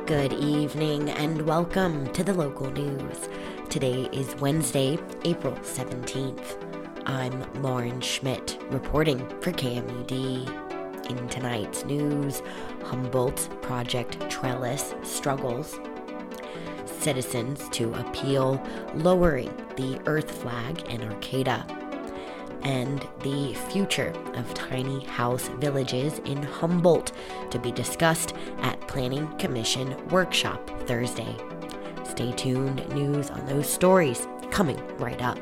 Good evening and welcome to the local news. Today is Wednesday, April 17th. I'm Lauren Schmidt reporting for KMUD. In tonight's news, Humboldt Project Trellis struggles. Citizens to appeal lowering the Earth flag in Arcata. And the future of tiny house villages in Humboldt to be discussed at Planning Commission Workshop Thursday. Stay tuned, news on those stories coming right up.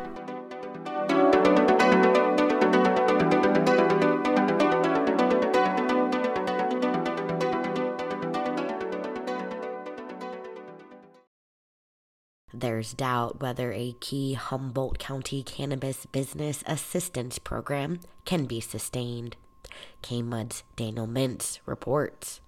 There's doubt whether a key Humboldt County Cannabis Business Assistance Program can be sustained. KMUD's Daniel Mintz reports.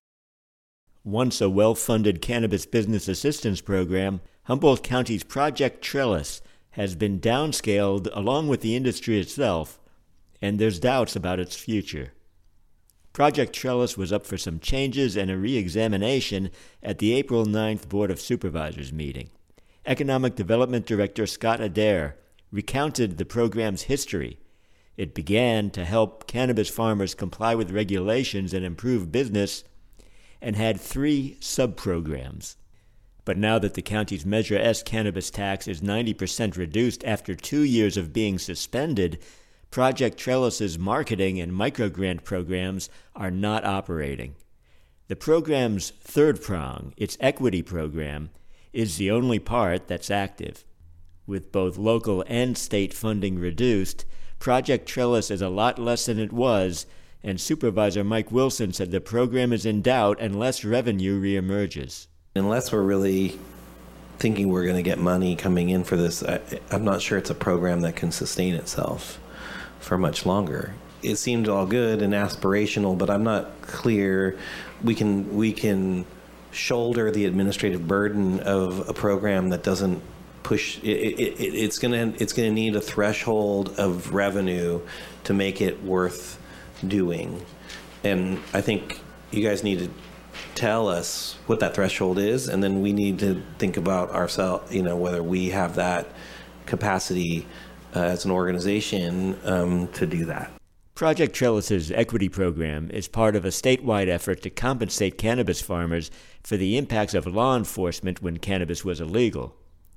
Once a well-funded cannabis business assistance program, Humboldt County's Project Trellis has been downscaled along with the industry itself, and there's doubts about its future. Project Trellis was up for some changes and a re-examination at the April 9th Board of Supervisors meeting. Economic Development Director Scott Adair recounted the program's history. It began to help cannabis farmers comply with regulations and improve business, and had 3 sub-programs. But now that the county's Measure S cannabis tax is 90% reduced after 2 years of being suspended, Project Trellis's marketing and microgrant programs are not operating. The program's third prong, its equity program, is the only part that's active. With both local and state funding reduced, Project Trellis is a lot less than it was, and Supervisor Mike Wilson said the program is in doubt unless revenue reemerges. Unless we're really thinking we're going to get money coming in for this, I'm not sure it's a program that can sustain itself for much longer. It seemed all good and aspirational, but I'm not clear we can shoulder the administrative burden of a program that doesn't push it's going to need a threshold of revenue to make it worth doing. And I think you guys need to tell us what that threshold is, and then we need to think about ourselves, whether we have that capacity as an organization to do that. Project Trellis's equity program is part of a statewide effort to compensate cannabis farmers for the impacts of law enforcement when cannabis was illegal.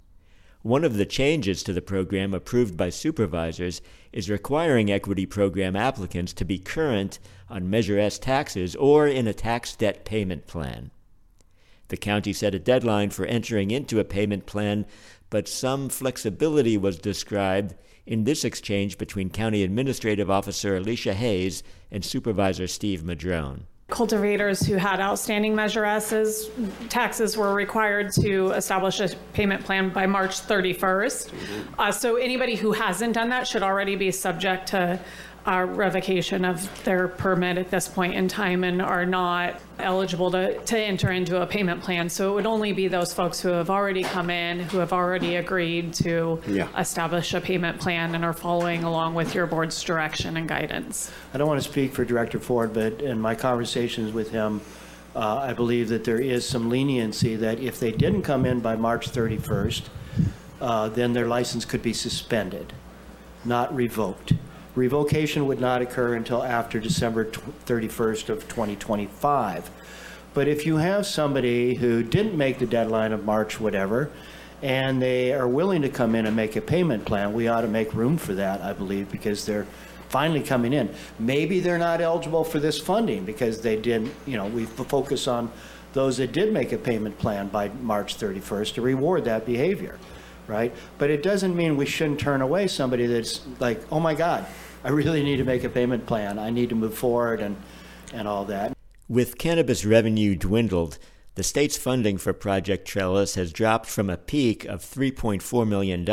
One of the changes to the program approved by supervisors is requiring equity program applicants to be current on Measure S taxes or in a tax debt payment plan. The county set a deadline for entering into a payment plan, but some flexibility was described in this exchange between County Administrative Officer Alicia Hayes and Supervisor Steve Madrone. Cultivators who had outstanding Measure S's taxes were required to establish a payment plan by March 31st. So anybody who hasn't done that should already be subject to revocation of their permit at this point in time and are not eligible to enter into a payment plan. So it would only be those folks who have already come in, who have already agreed to establish a payment plan and are following along with your board's direction and guidance. I don't want to speak for Director Ford, but in my conversations with him, I believe that there is some leniency that if they didn't come in by March 31st, then their license could be suspended, not revoked. Revocation would not occur until after December 31st of 2025. But if you have somebody who didn't make the deadline of March whatever, and they are willing to come in and make a payment plan, we ought to make room for that, I believe, because they're finally coming in. Maybe they're not eligible for this funding because they didn't, we focus on those that did make a payment plan by March 31st to reward that behavior. Right? But it doesn't mean we shouldn't turn away somebody that's like, oh my God, I really need to make a payment plan. I need to move forward and all that. With cannabis revenue dwindled, the state's funding for Project Trellis has dropped from a peak of $3.4 million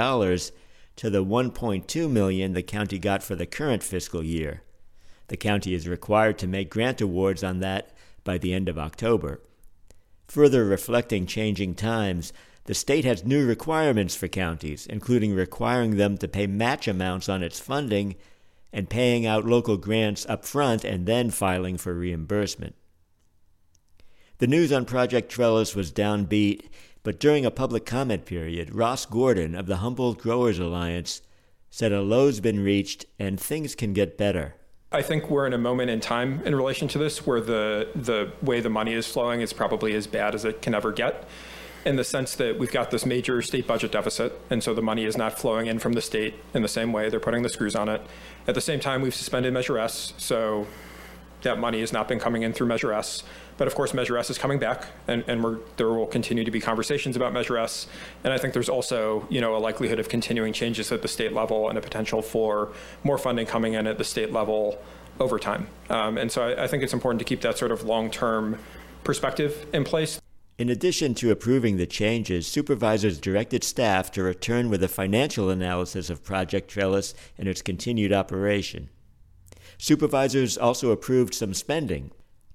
to the $1.2 million the county got for the current fiscal year. The county is required to make grant awards on that by the end of October. Further reflecting changing times, the state has new requirements for counties, including requiring them to pay match amounts on its funding and paying out local grants up front and then filing for reimbursement. The news on Project Trellis was downbeat, but during a public comment period, Ross Gordon of the Humboldt Growers Alliance said a low's been reached and things can get better. I think we're in a moment in time in relation to this where the way the money is flowing is probably as bad as it can ever get, in the sense that we've got this major state budget deficit, and so the money is not flowing in from the state in the same way. They're putting the screws on it. At the same time, we've suspended Measure S, so that money has not been coming in through Measure S. But of course, Measure S is coming back, and there will continue to be conversations about Measure S. And I think there's also, a likelihood of continuing changes at the state level and a potential for more funding coming in at the state level over time. And so I think it's important to keep that sort of long-term perspective in place. In addition to approving the changes, supervisors directed staff to return with a financial analysis of Project Trellis and its continued operation. Supervisors also approved some spending,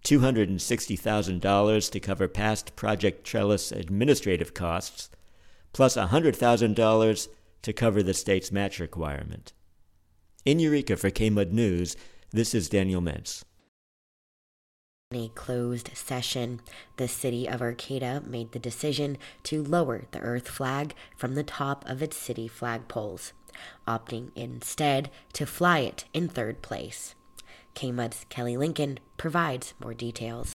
$260,000 to cover past Project Trellis administrative costs, plus $100,000 to cover the state's match requirement. In Eureka for KMUD News, this is Daniel Mentz. In a closed session, the city of Arcata made the decision to lower the Earth flag from the top of its city flagpoles, opting instead to fly it in third place. KMUD's Kelly Lincoln provides more details.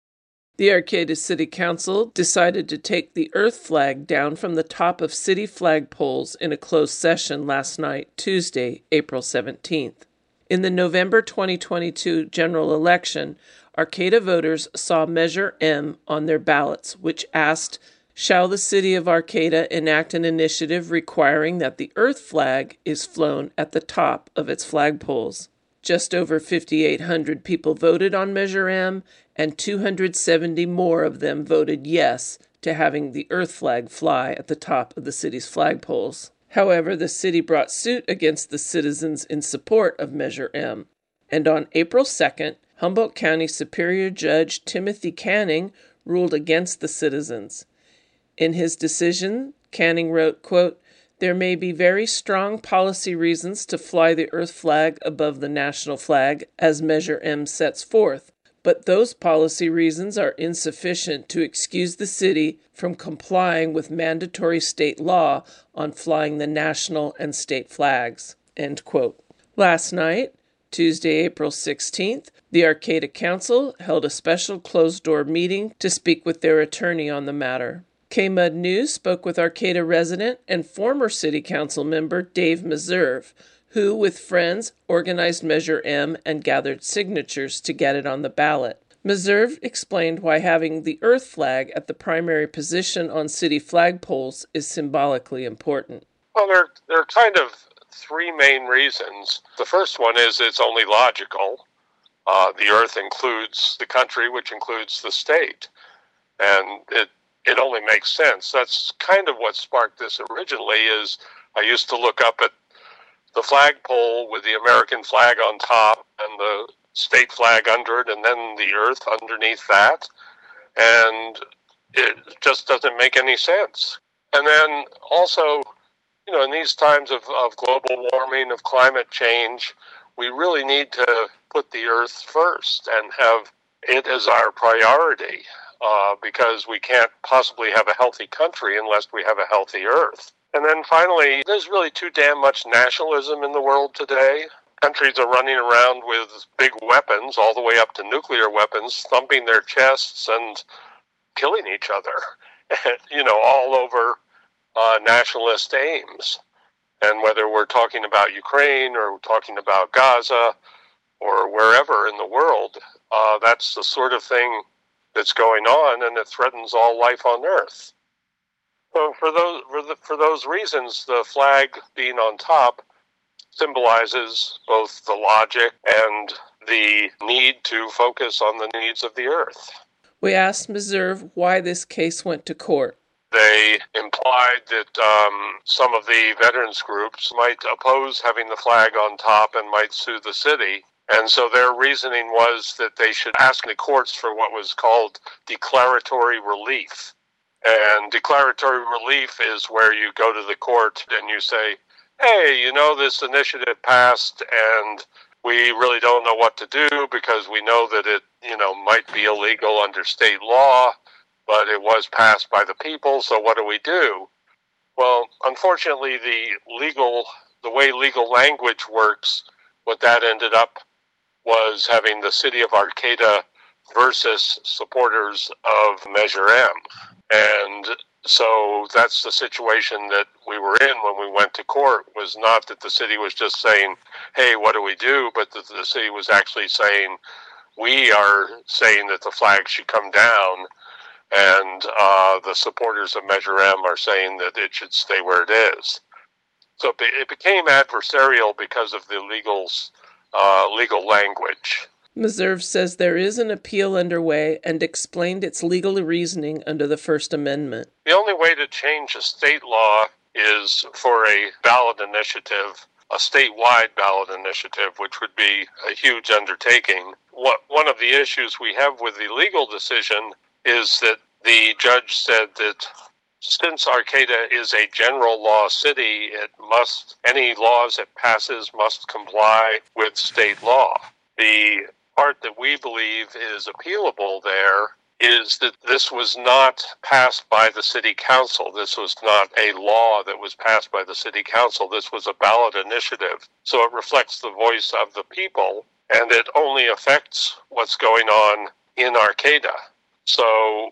The Arcata City Council decided to take the Earth flag down from the top of city flagpoles in a closed session last night, Tuesday, April 17th. In the November 2022 general election, Arcata voters saw Measure M on their ballots, which asked, "Shall the city of Arcata enact an initiative requiring that the Earth flag is flown at the top of its flagpoles?" Just over 5,800 people voted on Measure M, and 270 more of them voted yes to having the Earth flag fly at the top of the city's flagpoles. However, the city brought suit against the citizens in support of Measure M. And on April 2nd, Humboldt County Superior Judge Timothy Canning ruled against the citizens. In his decision, Canning wrote, quote, "There may be very strong policy reasons to fly the Earth flag above the national flag, as Measure M sets forth, but those policy reasons are insufficient to excuse the city from complying with mandatory state law on flying the national and state flags." End quote. Last night, Tuesday, April 16th, the Arcata Council held a special closed-door meeting to speak with their attorney on the matter. KMUD News spoke with Arcata resident and former City Council member Dave Meserve, who, with friends, organized Measure M and gathered signatures to get it on the ballot. Meserve explained why having the Earth flag at the primary position on city flagpoles is symbolically important. Well, there are kind of three main reasons. The first one is it's only logical. The Earth includes the country, which includes the state, and it only makes sense. That's kind of what sparked this originally. Is I used to look up at the flagpole with the American flag on top and the state flag under it, and then the Earth underneath that, and it just doesn't make any sense. And then also, in these times of global warming, of climate change, we really need to put the Earth first and have it as our priority, because we can't possibly have a healthy country unless we have a healthy Earth. And then finally, there's really too damn much nationalism in the world today. Countries are running around with big weapons, all the way up to nuclear weapons, thumping their chests and killing each other, all over nationalist aims. And whether we're talking about Ukraine or we're talking about Gaza or wherever in the world, that's the sort of thing that's going on, and it threatens all life on Earth. So for those reasons, the flag being on top symbolizes both the logic and the need to focus on the needs of the Earth. We asked Meserve why this case went to court. They implied that some of the veterans groups might oppose having the flag on top and might sue the city. And so their reasoning was that they should ask the courts for what was called declaratory relief. And declaratory relief is where you go to the court and you say, hey, this initiative passed and we really don't know what to do because we know that it, might be illegal under state law, but it was passed by the people, so what do we do? Well, unfortunately, the way legal language works, what that ended up was having the city of Arcata versus supporters of Measure M. And so that's the situation that we were in when we went to court, was not that the city was just saying, hey, what do we do? But that the city was actually saying, we are saying that the flag should come down, and the supporters of Measure M are saying that it should stay where it is. So it became adversarial because of the legal language. Meserve says there is an appeal underway and explained its legal reasoning under the First Amendment. The only way to change a state law is for a ballot initiative, a statewide ballot initiative, which would be a huge undertaking. One of the issues we have with the legal decision is that the judge said that since Arcata is a general law city, any laws it passes must comply with state law. The part that we believe is appealable there is that this was not passed by the city council. This was not a law that was passed by the city council. This was a ballot initiative. So it reflects the voice of the people, and it only affects what's going on in Arcata. So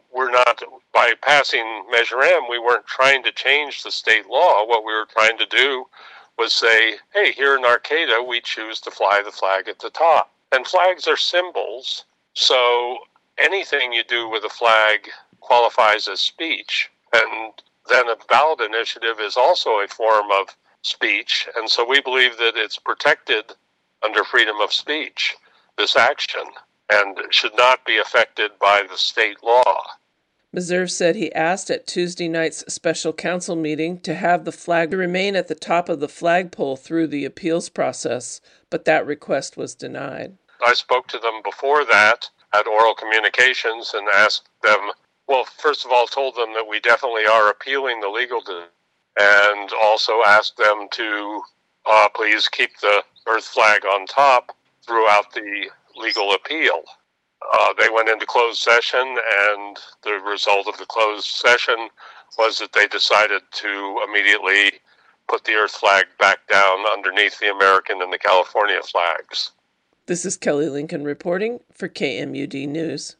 by passing Measure M, we weren't trying to change the state law. What we were trying to do was say, hey, here in Arcata, we choose to fly the flag at the top. And flags are symbols, so anything you do with a flag qualifies as speech. And then a ballot initiative is also a form of speech, and so we believe that it's protected under freedom of speech, this action, and should not be affected by the state law. Meserve said he asked at Tuesday night's special council meeting to have the flag remain at the top of the flagpole through the appeals process, but that request was denied. I spoke to them before that at oral communications and asked them, well, first of all, told them that we definitely are appealing the legal decision, and also asked them to please keep the Earth flag on top throughout the legal appeal. They went into closed session, and the result of the closed session was that they decided to immediately put the Earth flag back down underneath the American and the California flags. This is Kelly Lincoln reporting for KMUD News.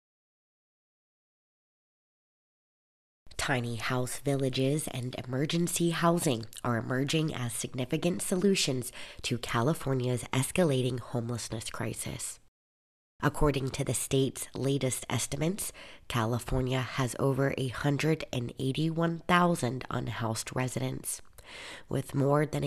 Tiny house villages and emergency housing are emerging as significant solutions to California's escalating homelessness crisis. According to the state's latest estimates, California has over 181,000 unhoused residents, with more than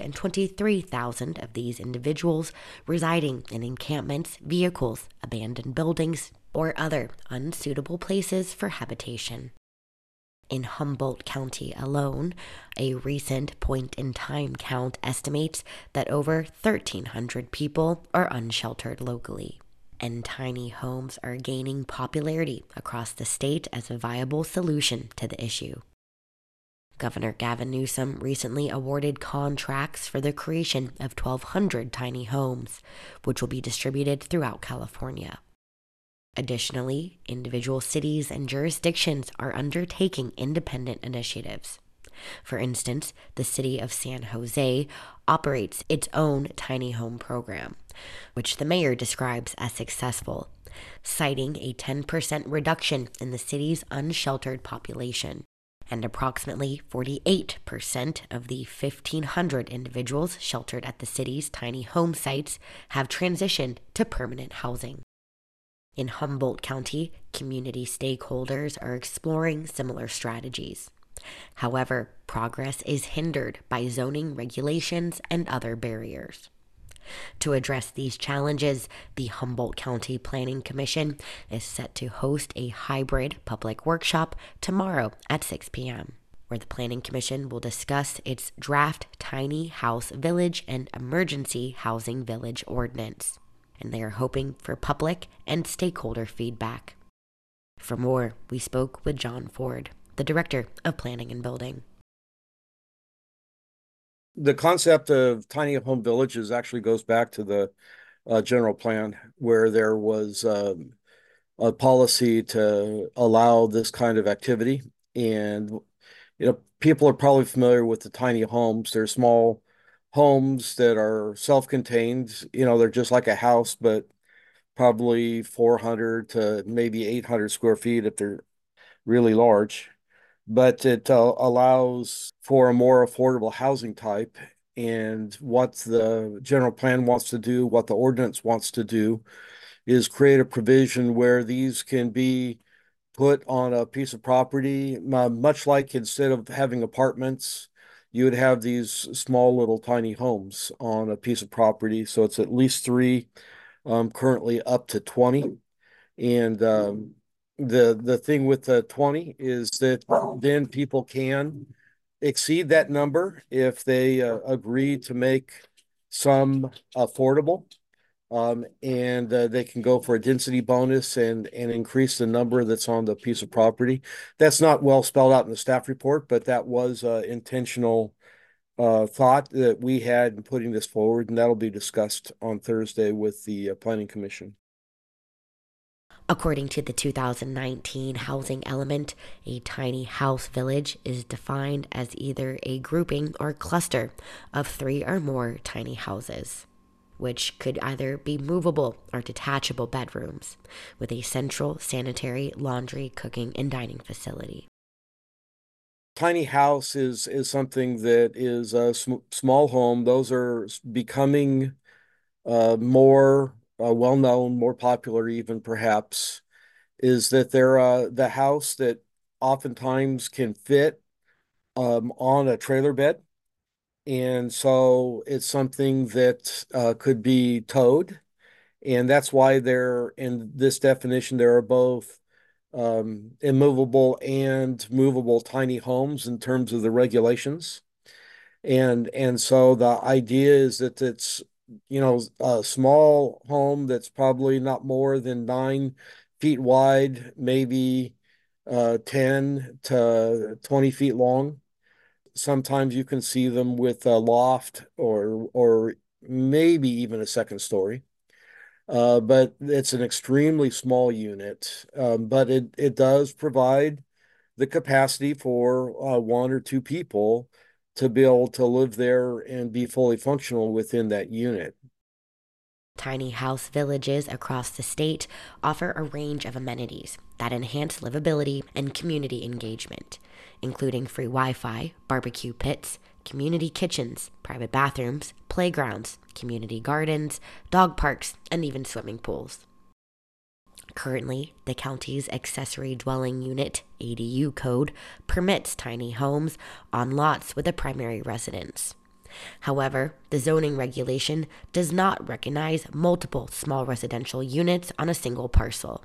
123,000 of these individuals residing in encampments, vehicles, abandoned buildings, or other unsuitable places for habitation. In Humboldt County alone, a recent point-in-time count estimates that over 1,300 people are unsheltered locally. And tiny homes are gaining popularity across the state as a viable solution to the issue. Governor Gavin Newsom recently awarded contracts for the creation of 1,200 tiny homes, which will be distributed throughout California. Additionally, individual cities and jurisdictions are undertaking independent initiatives. For instance, the city of San Jose operates its own tiny home program, which the mayor describes as successful, citing a 10% reduction in the city's unsheltered population, and approximately 48% of the 1,500 individuals sheltered at the city's tiny home sites have transitioned to permanent housing. In Humboldt County, community stakeholders are exploring similar strategies. However, progress is hindered by zoning regulations and other barriers. To address these challenges, the Humboldt County Planning Commission is set to host a hybrid public workshop tomorrow at 6 p.m., where the Planning Commission will discuss its draft Tiny House Village and Emergency Housing Village ordinance, and they are hoping for public and stakeholder feedback. For more, we spoke with John Ford, the Director of Planning and Building. the concept of tiny home villages actually goes back to the general plan, where there was a policy to allow this kind of activity. And, people are probably familiar with the tiny homes. They're small homes that are self-contained. They're just like a house, but probably 400 to maybe 800 square feet if they're really large. But it allows for a more affordable housing type. And what the general plan wants to do, what the ordinance wants to do, is create a provision where these can be put on a piece of property, much like instead of having apartments, you would have these small little tiny homes on a piece of property. So it's at least three, currently up to 20. And the thing with the 20 is that then people can exceed that number if they agree to make some affordable. And they can go for a density bonus and increase the number that's on the piece of property. That's not well spelled out in the staff report, but that was intentional thought that we had in putting this forward, and that'll be discussed on Thursday with the Planning Commission. According to the 2019 housing element, a tiny house village is defined as either a grouping or cluster of 3 or more tiny houses, which could either be movable or detachable bedrooms, with a central sanitary, laundry, cooking, and dining facility. Tiny house is something that is a small home. Those are becoming more well-known, more popular even perhaps, is that they're the house that oftentimes can fit on a trailer bed. And so it's something that could be towed. And that's why they're in this definition, there are both immovable and movable tiny homes in terms of the regulations. And so the idea is that it's, a small home that's probably not more than 9 feet wide, maybe 10 to 20 feet long. Sometimes you can see them with a loft or maybe even a second story. But it's an extremely small unit. But it does provide the capacity for 1 or 2 people to be able to live there and be fully functional within that unit. Tiny house villages across the state offer a range of amenities that enhance livability and community engagement, including free Wi-Fi, barbecue pits, community kitchens, private bathrooms, playgrounds, community gardens, dog parks, and even swimming pools. Currently, the county's accessory dwelling unit (ADU) code permits tiny homes on lots with a primary residence. However, the zoning regulation does not recognize multiple small residential units on a single parcel.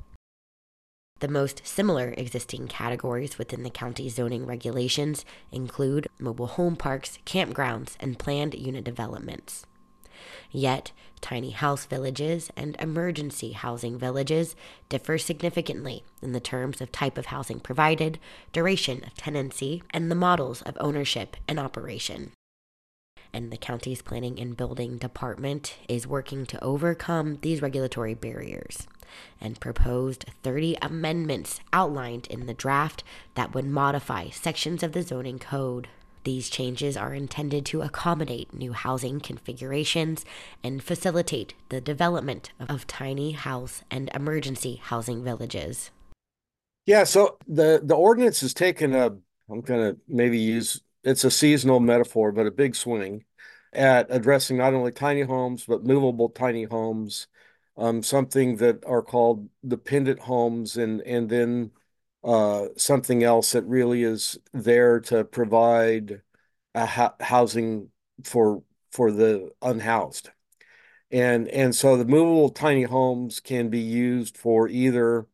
The most similar existing categories within the county zoning regulations include mobile home parks, campgrounds, and planned unit developments. Yet, tiny house villages and emergency housing villages differ significantly in the terms of type of housing provided, duration of tenancy, and the models of ownership and operation. And the county's Planning and Building Department is working to overcome these regulatory barriers and proposed 30 amendments outlined in the draft that would modify sections of the zoning code. These changes are intended to accommodate new housing configurations and facilitate the development of tiny house and emergency housing villages. Yeah, so the ordinance has taken I'm going to maybe use, it's a seasonal metaphor, but a big swing at addressing not only tiny homes, but movable tiny homes, something that are called dependent homes, and then something else that really is there to provide a housing for the unhoused. And so the movable tiny homes can be used for either,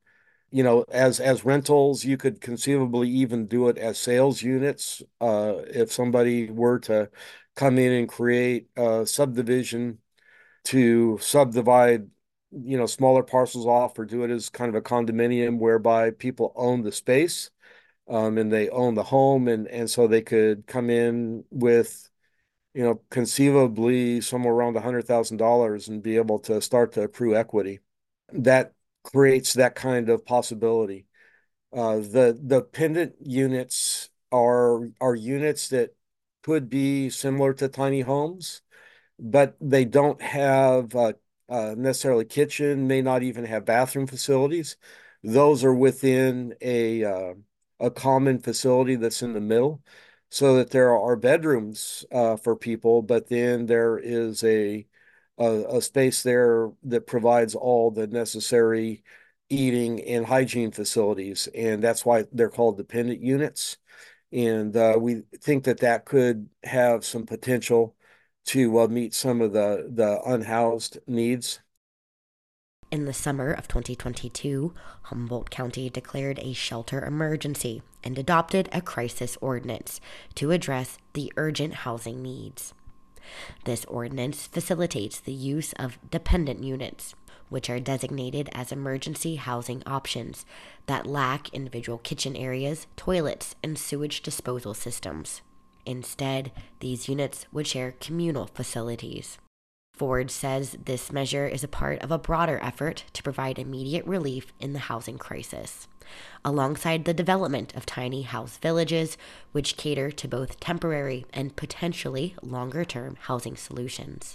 as rentals. You could conceivably even do it as sales units. If somebody were to come in and create a subdivision to subdivide, smaller parcels off, or do it as kind of a condominium whereby people own the space, and they own the home, and so they could come in with conceivably somewhere around $100,000 and be able to start to accrue equity. That creates that kind of possibility. The pendant units are units that could be similar to tiny homes, but they don't have necessarily kitchen, may not even have bathroom facilities. Those are within a common facility that's in the middle, so that there are bedrooms for people, but then there is a space there that provides all the necessary eating and hygiene facilities, and that's why they're called dependent units. And we think that that could have some potential to meet some of the unhoused needs. In the summer of 2022, Humboldt County declared a shelter emergency and adopted a crisis ordinance to address the urgent housing needs. This ordinance facilitates the use of dependent units, which are designated as emergency housing options that lack individual kitchen areas, toilets, and sewage disposal systems. Instead, these units would share communal facilities. Ford says this measure is a part of a broader effort to provide immediate relief in the housing crisis, alongside the development of tiny house villages, which cater to both temporary and potentially longer-term housing solutions.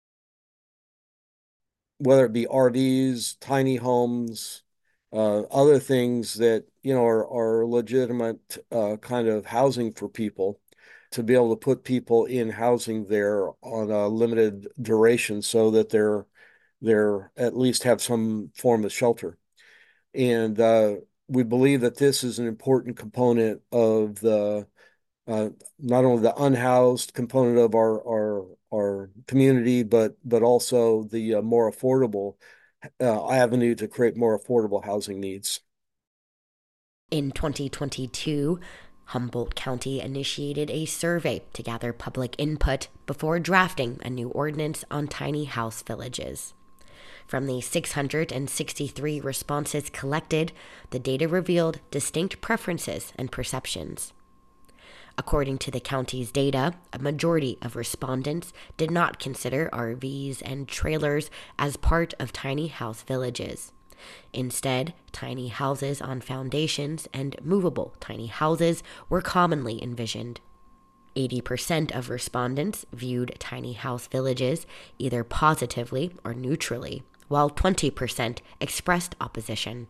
Whether it be RVs, tiny homes, other things that are legitimate kind of housing for people, to be able to put people in housing there on a limited duration so that they're at least have some form of shelter. And we believe that this is an important component of the not only the unhoused component of our community, but also the more affordable avenue to create more affordable housing needs. In 2022, Humboldt County initiated a survey to gather public input before drafting a new ordinance on tiny house villages. From the 663 responses collected, the data revealed distinct preferences and perceptions. According to the county's data, a majority of respondents did not consider RVs and trailers as part of tiny house villages. Instead, tiny houses on foundations and movable tiny houses were commonly envisioned. 80% of respondents viewed tiny house villages either positively or neutrally, while 20% expressed opposition.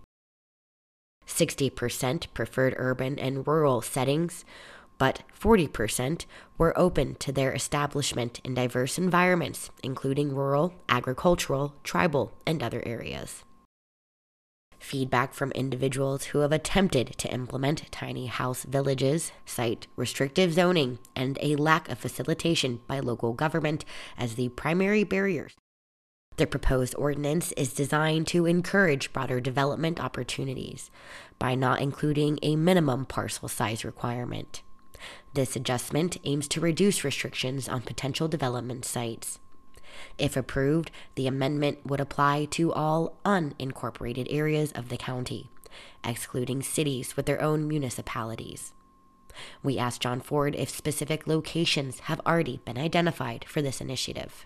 60% preferred urban and rural settings, but 40% were open to their establishment in diverse environments, including rural, agricultural, tribal, and other areas. Feedback from individuals who have attempted to implement tiny house villages cite restrictive zoning and a lack of facilitation by local government as the primary barriers. The proposed ordinance is designed to encourage broader development opportunities by not including a minimum parcel size requirement. This adjustment aims to reduce restrictions on potential development sites. If approved, the amendment would apply to all unincorporated areas of the county, excluding cities with their own municipalities. We asked John Ford if specific locations have already been identified for this initiative.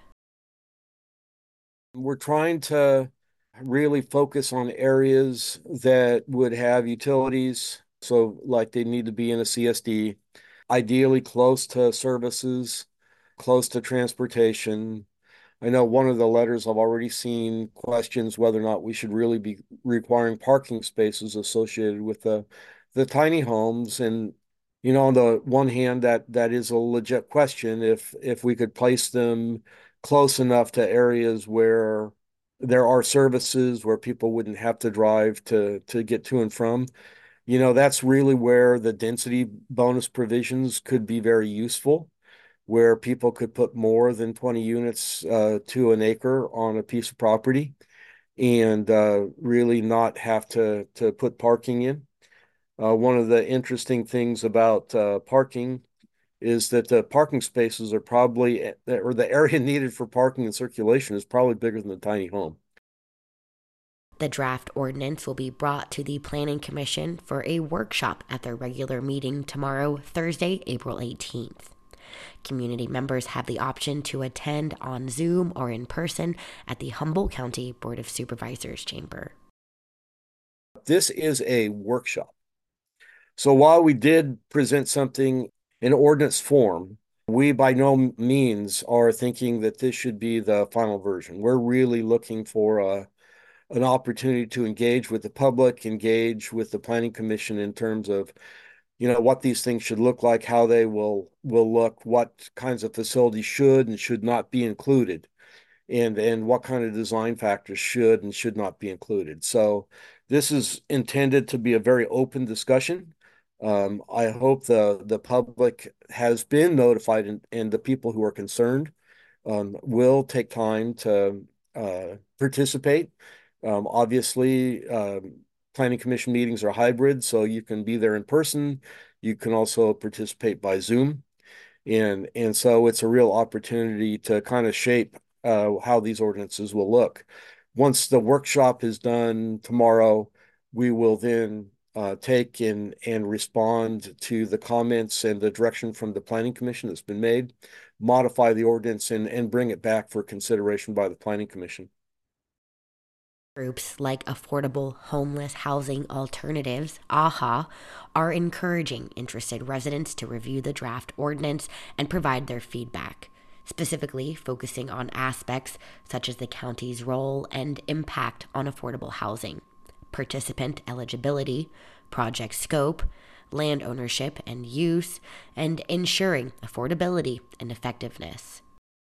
We're trying to really focus on areas that would have utilities, so like they need to be in a CSD, ideally close to services, close to transportation. I know one of the letters I've already seen questions whether or not we should really be requiring parking spaces associated with the tiny homes. And on the one hand, that is a legit question. If we could place them close enough to areas where there are services, where people wouldn't have to drive to get to and from, that's really where the density bonus provisions could be very useful, where people could put more than 20 units to an acre on a piece of property and really not have to put parking in. One of the interesting things about parking is that the parking spaces are probably, or the area needed for parking and circulation is probably bigger than the tiny home. The draft ordinance will be brought to the Planning Commission for a workshop at their regular meeting tomorrow, Thursday, April 18th. Community members have the option to attend on Zoom or in person at the Humboldt County Board of Supervisors chamber. This is a workshop. So while we did present something in ordinance form, we by no means are thinking that this should be the final version. We're really looking for an opportunity to engage with the public, engage with the Planning Commission in terms of, what these things should look like, how they will look, what kinds of facilities should and should not be included, and what kind of design factors should and should not be included. So this is intended to be a very open discussion. I hope the public has been notified, and the people who are concerned will take time to participate. Obviously, Planning Commission meetings are hybrid, so you can be there in person. You can also participate by Zoom. And so it's a real opportunity to kind of shape how these ordinances will look. Once the workshop is done tomorrow, we will then take and respond to the comments and the direction from the Planning Commission that's been made, modify the ordinance, and bring it back for consideration by the Planning Commission. Groups like Affordable Homeless Housing Alternatives, AHA, are encouraging interested residents to review the draft ordinance and provide their feedback, specifically focusing on aspects such as the county's role and impact on affordable housing, participant eligibility, project scope, land ownership and use, and ensuring affordability and effectiveness.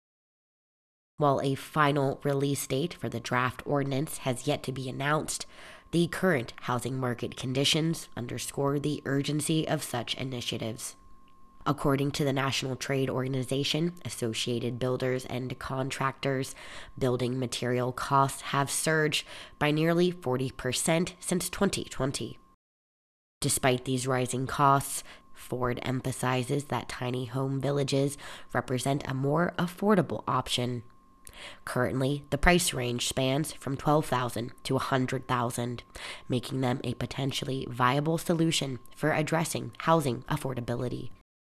While a final release date for the draft ordinance has yet to be announced, the current housing market conditions underscore the urgency of such initiatives. According to the National Trade Organization, Associated Builders and Contractors, building material costs have surged by nearly 40% since 2020. Despite these rising costs, Ford emphasizes that tiny home villages represent a more affordable option. Currently, the price range spans from $12,000 to $100,000, making them a potentially viable solution for addressing housing affordability.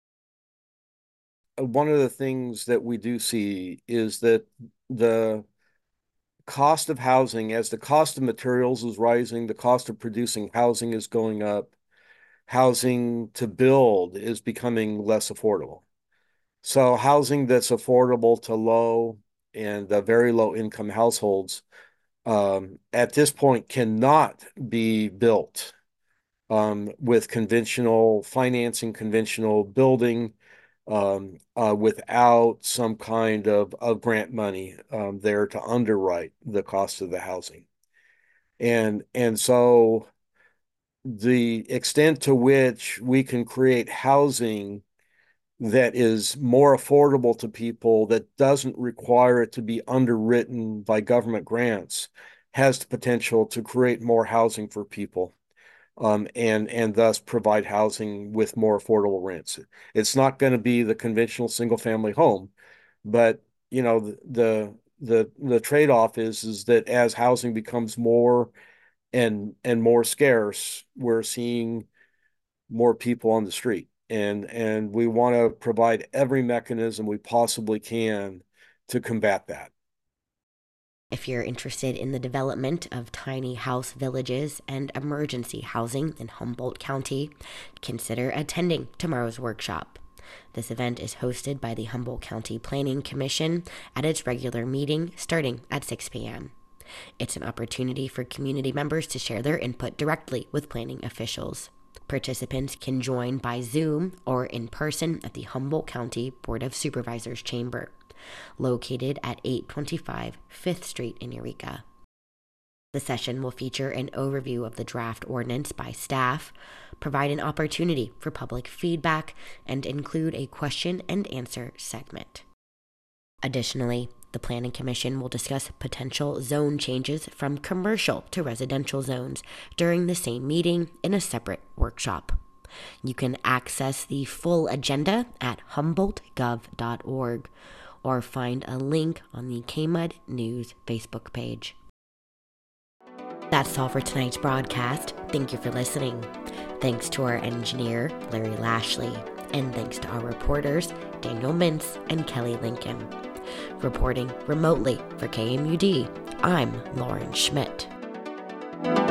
One of the things that we do see is that the cost of housing, as the cost of materials is rising, the cost of producing housing is going up, housing to build is becoming less affordable. So housing that's affordable to low and very low income households at this point cannot be built with conventional financing, conventional building, without some kind of grant money there to underwrite the cost of the housing. And so the extent to which we can create housing that is more affordable to people, that doesn't require it to be underwritten by government grants, has the potential to create more housing for people, and thus provide housing with more affordable rents. It's not going to be the conventional single-family home, but the trade-off is that as housing becomes more and more scarce, we're seeing more people on the street. And we want to provide every mechanism we possibly can to combat that. If you're interested in the development of tiny house villages and emergency housing in Humboldt County, consider attending tomorrow's workshop. This event is hosted by the Humboldt County Planning Commission at its regular meeting starting at 6 p.m. It's an opportunity for community members to share their input directly with planning officials. Participants can join by Zoom or in person at the Humboldt County Board of Supervisors chamber, located at 825 5th Street in Eureka. The session will feature an overview of the draft ordinance by staff, provide an opportunity for public feedback, and include a question and answer segment. Additionally, the Planning Commission will discuss potential zone changes from commercial to residential zones during the same meeting in a separate workshop. You can access the full agenda at humboldtgov.org or find a link on the KMUD News Facebook page. That's all for tonight's broadcast. Thank you for listening. Thanks to our engineer, Larry Lashley. And thanks to our reporters, Daniel Mintz and Kelly Lincoln. Reporting remotely for KMUD, I'm Lauren Schmidt.